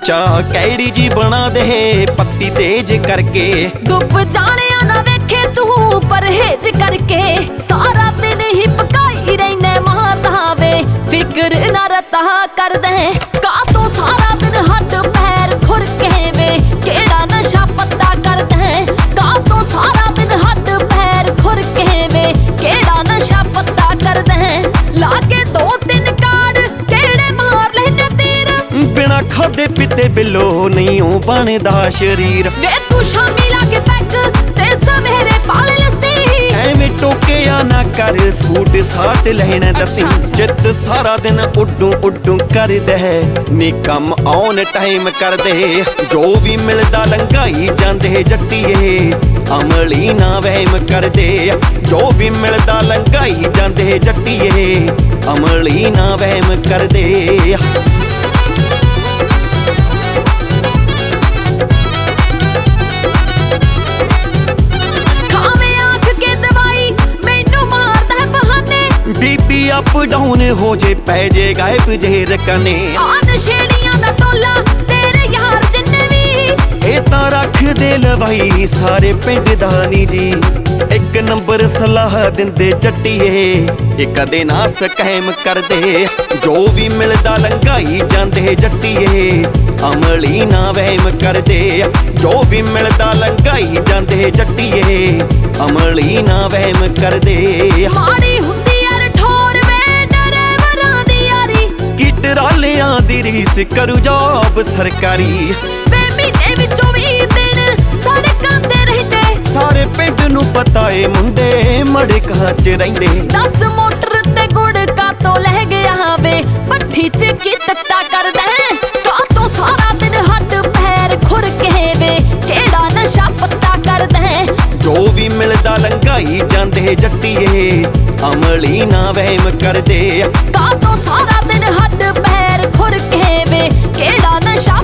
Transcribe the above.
ਚਾਹ कैड़ी जी बना दे पत्ती तेज करके। डुब जाने ना वेखे तू परहेज करके, सारा दिन ही पकाई रहने महातावे, फिक्र ना रता कर दे का तो सारा दिन हट पैर खुर के वे, केड़ा नशा पत्ता कर दे का तो सारा दिन हट पैर खुर के वे, केड़ा नशा पत्ता कर दे लाके 2-3 कार्ड केड़े मार लेने तीर, बिना खादे पीते बिलो नहीं हो बनदा शरीर। वे तू शामी लाके पैक ते सवेरे पाल लस्सी, ਐਵੇਂ ਟੋਕਿਆ ਨਾ ਕਰ ਸੂਟ ਸਾਟ ਲੈਣਾ ਦਸੀਂ, ਜਿੱਤ ਸਾਰਾ ਦਿਨ ਉੱਡੂ ਉੱਡੂ ਕਰਦਾ ਨੀ ਕੰਮ ਔਨ ਟਾਈਮ ਕਰਦੇ, ਜੋ ਵੀ ਮਿਲਦਾ ਲੰਘਾਈ ਜਾਂਦੇ ਜੱਟੀਏ, ਅਮਲੀ ਨਾ ਵਹਿਮ ਕਰਦੇ, ਜੋ ਵੀ ਮਿਲਦਾ ਲੰਘਾਈ ਜਾਂਦੇ ਜੱਟੀਏ, ਅਮਲੀ ਨਾ ਵਹਿਮ ਕਰਦੇ। बीपी अप डाउन हो जे पै जे गायब जेर कने, नशेड़ियां दा टोला तेरे यार जिन्ने भी, ए तां रख दे लवाई सारे पिंड दा नी जी, एक नंबर सलाह दिंदे जट्टीए, ए कदे ना सकैम करदे, जो भी मिलदा लंघाई जांदे जट्टीए, अमली ना वहम करदे, जो भी मिलदा लंघाई जांदे जट्टीए, अमली ना वहम करदे। माड़ी हुंदी ਟਰਾਲਿਆਂ ਦੀ ਰੀਸ ਕਰੂ ਜੋਬ ਸਰਕਾਰੀ, ਵੇ ਮਹੀਨੇ ਵਿੱਚੋਂ 20 ਦਿਨ ਸੜਕਾਂ ਤੇ ਰਹਿੰਦੇ, ਸਾਰੇ ਪਿੰਡ ਨੂੰ ਪਤਾ ਏ ਮੁੰਡੇ ਮੜਕਾਂ 'ਚ ਰਹਿੰਦੇ। 10 ਮੋਟਰ ਤੇ ਗੁੜਕਾ ਤੋਂ ਲੈ ਗਿਆ ਵੇ, ਪੱਠੀ 'ਚ ਕੀ ਤੱਤਾ ਕਰਦਾ ਕਾ ਤੋਂ ਸਾਰਾ ਦਿਨ ਹੱਡ ਪੈਰ ਖੁਰ ਕੇ ਵੇ, ਕਿਹੜਾ ਨਸ਼ਾ ਪੱਤਾ ਕਰਦਾ, ਜੋ ਵੀ ਮਿਲਦਾ ਲੰਘਾਈ ਜਾਂਦੇ ਜੱਟੀਏ, ਅਮਲੀ ਨਾ ਵਹਿਮ ਕਰਦੇ, ਕਾ ਤੋਂ ਸਾਰਾ ਦਿਨ ਹੱਡ ਪੈਰ ਖੁਰ ਕੇ ਵੇ, ਕਿਹੜਾ ਨਸ਼ਾ